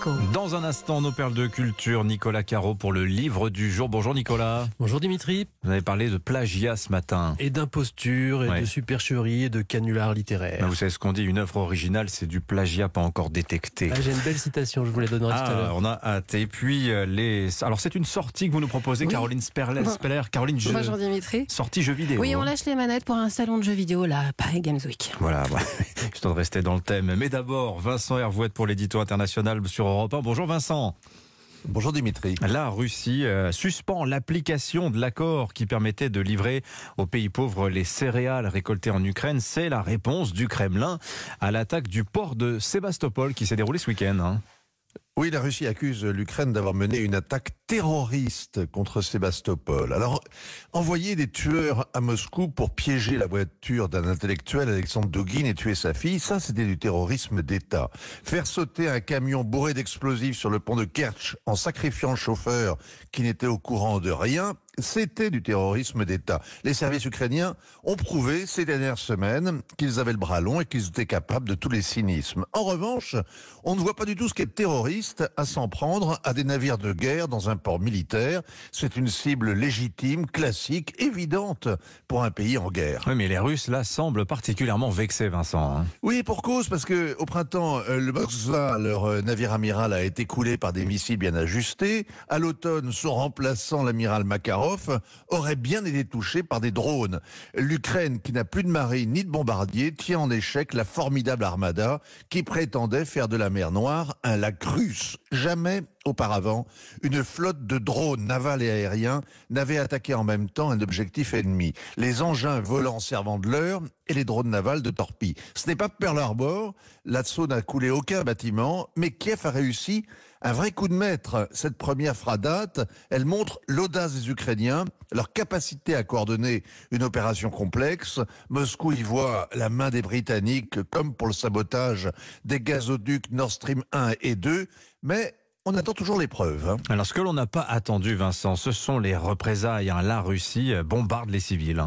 Moscou. Dans un instant, nos perles de culture, Nicolas Caro pour le livre du jour. Bonjour Nicolas. Bonjour Dimitri. Vous avez parlé de plagiat ce matin. Et d'imposture, et de supercherie, et de canular littéraire. Vous savez ce qu'on dit, une œuvre originale, c'est du plagiat pas encore détecté. J'ai une belle citation, je vous la donnerai tout à l'heure. On a hâte. Et puis, alors c'est une sortie que vous nous proposez, Caroline Speller. Caroline, Bonjour Dimitri. Sortie jeux vidéo. Oui, on lâche les manettes pour un salon de jeux vidéo, la Paris Games Week. Voilà, histoire de rester dans le thème. Mais d'abord, Vincent Hervouette pour l'édito international sur Europe 1. Bonjour Vincent. Bonjour Dimitri. La Russie suspend l'application de l'accord qui permettait de livrer aux pays pauvres les céréales récoltées en Ukraine. C'est la réponse du Kremlin à l'attaque du port de Sébastopol qui s'est déroulée ce week-end. Oui, la Russie accuse l'Ukraine d'avoir mené une attaque terroriste contre Sébastopol. Alors, envoyer des tueurs à Moscou pour piéger la voiture d'un intellectuel, Alexandre Douguine, et tuer sa fille, ça c'était du terrorisme d'État. Faire sauter un camion bourré d'explosifs sur le pont de Kerch en sacrifiant le chauffeur qui n'était au courant de rien, c'était du terrorisme d'État. Les services ukrainiens ont prouvé ces dernières semaines qu'ils avaient le bras long et qu'ils étaient capables de tous les cynismes. En revanche, on ne voit pas du tout ce qu'est terroriste à s'en prendre à des navires de guerre dans un port militaire. C'est une cible légitime, classique, évidente pour un pays en guerre. Oui, mais les Russes, là, semblent particulièrement vexés, Vincent. Oui, pour cause, parce que au printemps, le Moskva, leur navire amiral, a été coulé par des missiles bien ajustés. À l'automne, son remplaçant, l'amiral Makarov, aurait bien été touché par des drones. L'Ukraine, qui n'a plus de marine ni de bombardiers, tient en échec la formidable armada qui prétendait faire de la mer Noire un lac russe. Jamais auparavant, une flotte de drones navals et aériens n'avait attaqué en même temps un objectif ennemi. Les engins volants servant de leurre et les drones navals de torpilles. Ce n'est pas Pearl Harbor, l'assaut n'a coulé aucun bâtiment, mais Kiev a réussi un vrai coup de maître. Cette première fera date, elle montre l'audace des Ukrainiens, leur capacité à coordonner une opération complexe. Moscou y voit la main des Britanniques, comme pour le sabotage des gazoducs Nord Stream 1 et 2, mais on attend toujours les preuves. Alors, ce que l'on n'a pas attendu, Vincent, ce sont les représailles. La Russie bombarde les civils.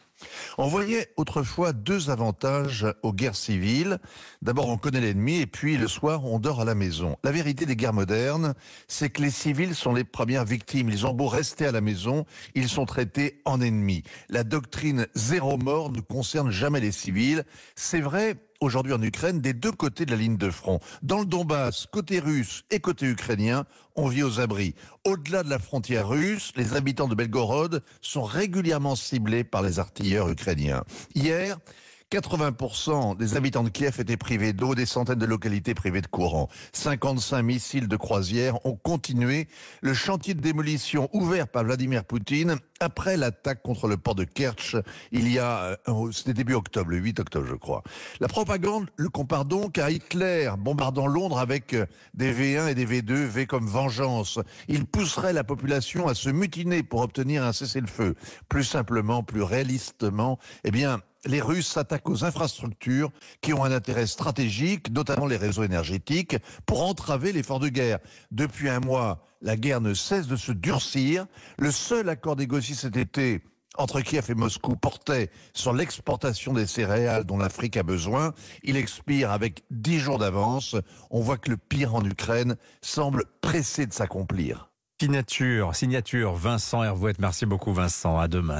On voyait autrefois deux avantages aux guerres civiles. D'abord, on connaît l'ennemi et puis le soir, on dort à la maison. La vérité des guerres modernes, c'est que les civils sont les premières victimes. Ils ont beau rester à la maison, ils sont traités en ennemis. La doctrine zéro mort ne concerne jamais les civils. C'est vrai aujourd'hui en Ukraine, des deux côtés de la ligne de front. Dans le Donbass, côté russe et côté ukrainien, on vit aux abris. Au-delà de la frontière russe, les habitants de Belgorod sont régulièrement ciblés par les artilleurs ukrainiens. Hier, 80% des habitants de Kiev étaient privés d'eau, des centaines de localités privées de courant. 55 missiles de croisière ont continué le chantier de démolition ouvert par Vladimir Poutine après l'attaque contre le port de Kerch c'était début octobre, le 8 octobre je crois. La propagande le compare donc à Hitler bombardant Londres avec des V1 et des V2, V comme vengeance. Il pousserait la population à se mutiner pour obtenir un cessez-le-feu. Plus simplement, plus réalistement, les Russes s'attaquent aux infrastructures qui ont un intérêt stratégique, notamment les réseaux énergétiques, pour entraver l'effort de guerre. Depuis un mois, la guerre ne cesse de se durcir. Le seul accord négocié cet été entre Kiev et Moscou portait sur l'exportation des céréales dont l'Afrique a besoin. Il expire avec 10 jours d'avance. On voit que le pire en Ukraine semble pressé de s'accomplir. Signature, Vincent Hervouette. Merci beaucoup Vincent. À demain.